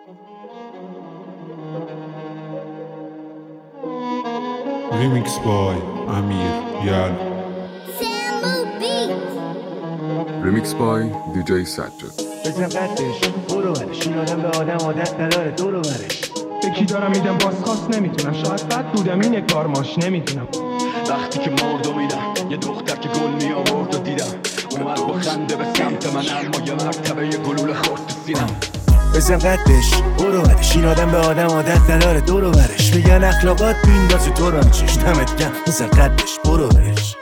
Remix by Amir Yal. Remix by DJ Sajjad. بزن قدش برو برش این آدم به آدم عادت نداره دورو برش به کی دارم میدم بازخواست نمیتونم شاید بد بودم این کارماش نمیتونم وقتی که مردو میدم یه دختر که گل می آورد و دیدم اومد با خنده به سمت من اما یه مرتبه یه گلوله خورد تو سینم بزن قدش برو برش این آدم به آدم عادت نداره دورو برش میگن اخلاقات بیندازی تو رو چش دمت گرم بزن قدش برو برش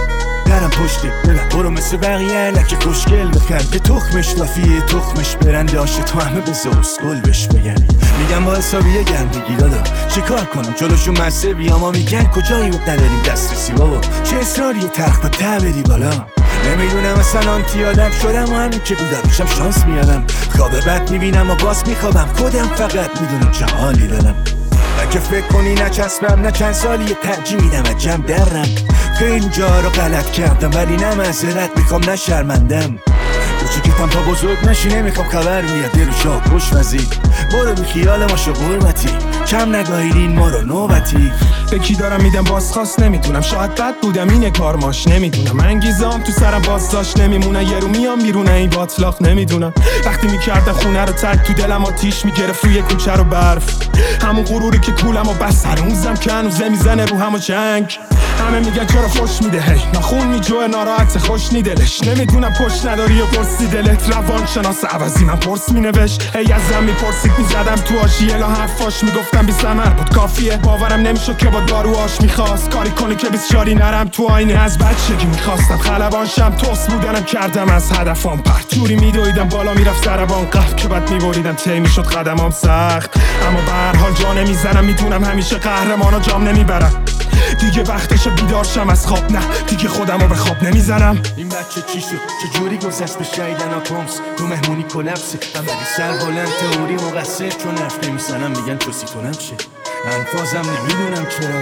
درم پشته برم برو مثل بقیه لکه خوشگل بخند که تخمش لافیه تخمش برنده آشه تو همه به زوسگل بش بگن میگم با حسابیه گرم بگی دادا چه کار کنم جلوشون مسه بیام ها میگن کجایی بود نداریم دسترسی بابا چه اصراری تخت و ته بری بالا نمیدونم اصلا آنتی آدم شدم و همین که بودم میشم شانس میادم خواب بد میبینم و باز میخوابم خودم فقط میدونم چه حالی دارم نه که فکر کنی نچسبم نه چند سالی ترجیح میدم عجم درم خیلی جا رو غلط کردم ولی نه معذرت میخوام نه شرمندم کوچیکتم تا بزرگ نشی نمیخوام خبر بیاد دل و شاه خوش وزید برو بی خیال ما شو قربتی کم نگاهیدین ما رو نوبتی به کی دارم میدم بازخواست نمیتونم شاید بد بودم این کارماش نمیدونم انگیزام تو سرم بازداشت نمیمونه یه رو میام بیرونه این باطلاق نمیدونم وقتی میکردم خونه رو ترک تو دلم آتیش میگرفت روی کوچه رو برف همون غروری که کولم و بس هنوزم که هنوزه میزنه رو همو جنگ همه میگن چرا خوش میده هی نخون میجوه ناراحت خوش نیدلش نمیدونم پشت نداری و پرسی دلت روان شناس عوضی من پرس مینوشت هی ازم میپرسید میزدم تو آشی الا حرفاش میگفتم بی ثمر بود کافیه باورم نمیشد که با داروهاش میخواست کاری کنه که بسیاری نرم تو آینه از بچگی میخواستم خلبان شم توس بودنم کردم از هدفم پرتوری میدویدم بالا میرفت سربان قف که بعد میبریدم تی میشد قدمام سخت اما به هر حال جا نمیزنم میدونم همیشه قهرمانا جام نمیبرم دیگه وقتش بیدار شم از خواب نه دیگه خودمو به خواب نمیزنم این بچه چی شد چجوری گذشت به شایدن آتومس تو مهمونی کلپسه من ولی سر بلند تئوری مقصر چون حرف نمیزنم میگن چوسی تو نمشه انفازم نمیدونم چرا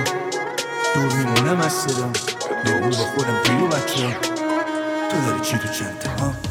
دور میمونم از صدا نقول با خودم دیو بچه تو داری چی تو چنده ها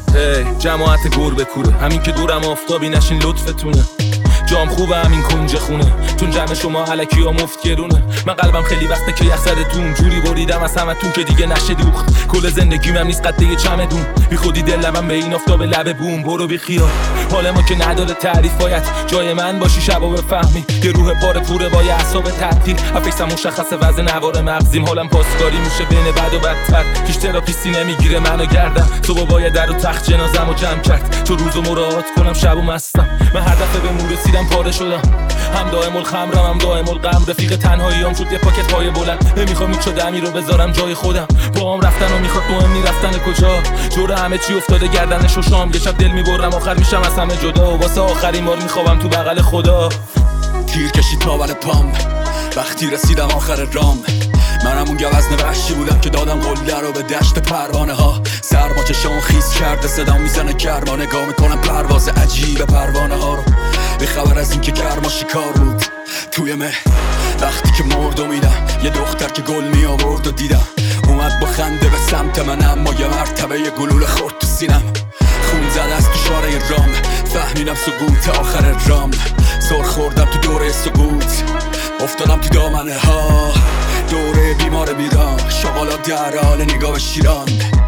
جماعت گور به کوره همین که دورم آفتابی نشین لطفتونه جام خوبه همین کنج خونه چون جمع شما علکی ها مفت گرونه من قلبم خیلی وقته که یخ زدتون جوری بریدم از همتون که دیگه نشه دوخت کل زندگیم هم نیست قده چمدون بی خودی دلم به این آفتاب لب بوم برو بی خیال حال ما که نداره تعریف باید جای من باشی شبا بفهمی یه روح پاره پوره با یه اعصاب تعطیل افیسم مشخصه وزن نوار مغزیم حالم پاسکاری میشه بین بد و بدتر هیچ تراپیستی نمیگیره منو گردم صبح باید در و تخت جنازه‌مو جمع کرد چون روزو مراعات کنم شبو مستم من هر دفعه به مور رسیدم پاره شدم هم دائم الخمرم هم دائم الغم رفیق تنهاییام شد یه پاکت پای بلند نمیخوام هیچ دمی رو بذارم جای خودم با هم رفتن و میخواد مهم نی رفتن کجا جور همه چی افتاده گردنش و شام یه شب دل میبرم آخر میشم از همه جدا و واسه آخرین بار میخوابم تو بغل خدا تیر کشید تاور پام وقتی رسیدم آخر رام منم اون گوزن وحشی بودم که دادم قله رو به دشت پروانه ها سرما چشام خیس کرده صدا میزنه گرما نگاه میکنم پرواز عجیب پروانه ها رو به خبر از این که گرما شکار بود توی مه وقتی که مردو میدم یه دختر که گل می آورد و دیدم اومد با خنده به سمت من اما یه مرتبه یه گلوله خورد تو سینم خون زد از تو شاره رام فهمیدم سقوط آخر رام سر خوردم تو دوره سقوط افتادم تو دامنه ها دوره بیمار بیران شغالا در حال نگاه شیران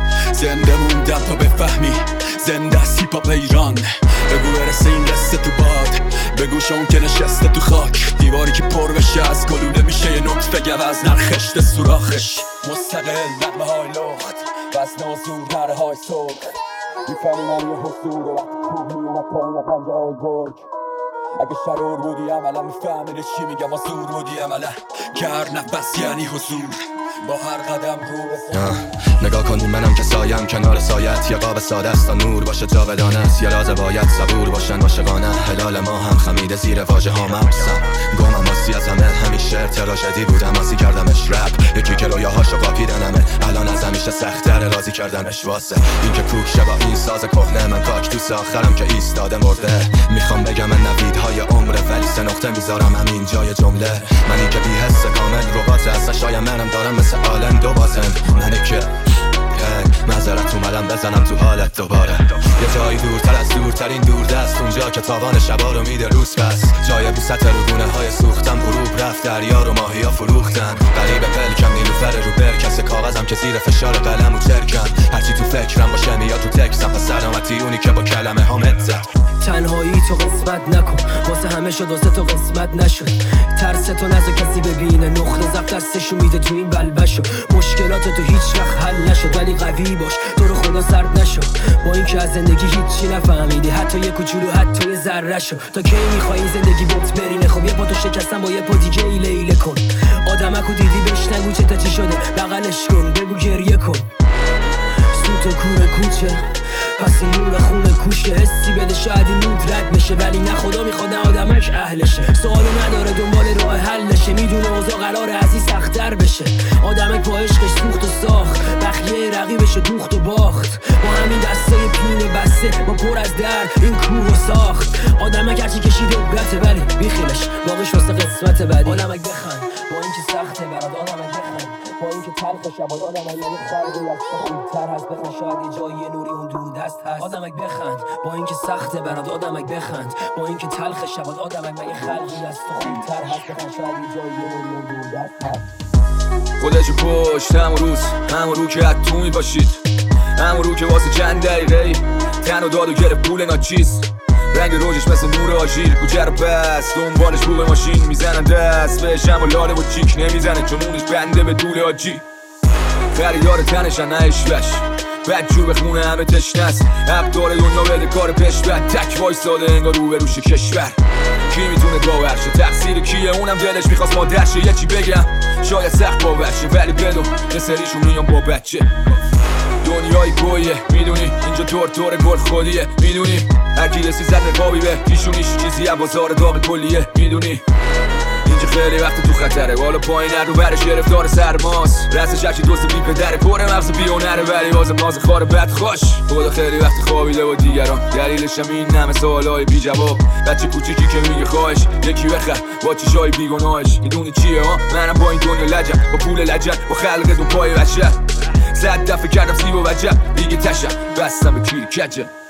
زنده موندم تا بفهمی زنده از هیپ هاپ ایران بگو برسه این قصه تو باد بگو شون که نشسته تو خاک دیواری که پر بشه از گلوله میشه یه نطفه گوز نرخشت سوراخش مستقل نغمه های لخت وزن و زور نره های سرخ میفهمی من یه حضور و وقتی کوه میومد پایین پنجه های گرگ اگه شرور بودی عملا میفهمیده چی میگم و زور بودی عملا گر نفس یعنی حضور با هر قدم رو به نگاه کنی منم که سایم کنار سایت یه قاب ساده است تا نور باشه جاودانه است یه راز باید صبور باشن عاشقانه هلال ما هم خمیده زیر واژه ها مبسم گمم واسی از همه همیشه تراژدی بودم واسی کردمش رپ یکی که رویاهاشو قاپیدنمه الان از همیشه سخت‌تر راضی کردنش واسه این که کوک شه با این ساز کهنه من کاکتوس آخرم که ایستاده مرده میخوام بگم من نویدهای عمره ولی سه نقطه میذارم همین جای جمله منی که بی حس کامل ربات هست شاید منم دارم مثل آلن دو بازن منی که معذرت اومدم بزنم تو حالت دوباره. یه جایی دورتر از دورترین دوردست، اونجا که تاوان شبا رو میده روز پس. جای بی سطر رودونه های سوختم، غروب رفت دریا رو ماهیا فروختن. غریب پلکم نیلوفر رو برکس، کاغذم که زیر فشار قلم و ترکن. هرچی تو فکرم باشه میاد تو تکسم، پس سلامتی اونی که با کلمه ها متزد. تنهایی تو قسمت نکن، واسه همه شد واسه تو قسمت نشد. ترس تو نزا کسی ببینه، نقطه ضعف دستشو میده تو این بلبشو. مشکلات تو هیچ وقت حل نشد، ولی قوی باش تو رو خدا سرد نشو. با اینکه از زندگی هیچی نفهمیدی، حتی یه کوچولو حتی یه ذره شو. تا کی میخوای این زندگی بوت برینه؟ خب یه پا تو شکستن با یه پا دیگه ایله کن. آدمکو دیدی بهش نگو چه تا چی شده، بغلش کن بگو گریه کن. سوت و کور کوچه پس این نور خونه کوشه، حسی بده شاید این نود رد بشه، ولی نه خدا میخواد نه آدمش اهلشه. سوالو نداره دنبال راه حلشه، میدونه اوضاع قراره از این سخت‌تر بشه. آدمک با عشقش سوخت و ساخت، بخیه رقیبش دوخت و باخت. با همین دسته پینه بسته با پر از درد این کوه و ساخت. آدمک هرچی کشیده عبرته، ولی بیخیلش باقیش واسه قسمت بعدی. آدمک بخند با اینکه سخته برات، آدمک بخند با اینکه تلخ شباد. آدمک یه خلقی از تو خوبتر هست، بخند شاید یه جایی یه نوری اون دور دست هست. آدمک بخند با اینکه سخته برات، آدمک بخند با اینکه تلخ شباد. آدمک یه خلقی از تو خوبتر هست، بخند شاید یه جایی یه نوری اون دور دست هست. خودشو پشت همون روز، همون رو که حتو میباشید، همون رو که واسه چند دقیقه تن و داد و گرفت پول ناچیز. رنگ روزش مثل نور آژیر، کوچه رو بست دنبالش بوق ماشین میزنن دست بهش، اما لاله و چیک نمیزنه چون اونش بنده به طول آجی. خریدار تنشن نه اشوش، بدجور به خونه همه تشنست. ابدار دنیا بده کار پیش بد، تک وایساده انگار رو به روش کشور. کی میتونه باور شه تقصیر کیه؟ اونم دلش میخواست مادر شه. یه چی بگم شاید سخت باور شه، ولی بدون یه سریشون میان با بچه. دنیای گویه میدونی، اینجا طور گل خودیه میدونی. هرکی یه سیزد نقابی به پیشونیش چیزی هم بازار داغ کلیه میدونی. اینجا خیلی وقت تو خطره، بالا پایین رو برش گرفتار سرماست. رستش هرچی دوست بی پدره، پر مغز بیونره، ولی بازم ناز خار بد خوش. خدا خیلی وقت خوابیده و دیگران، دلیلش هم این همه سوالای بی جواب. بچه کوچیکی که میگه خواهش یکی بخر با چشای بیگناهش. میدونی چیه ها؟ منم با این دنیا لجم، با پول لجم، با خلق دو پای بشر. 100 دفعه کردم سیب و وجب، دیگه تشم بستم به کیر کجم.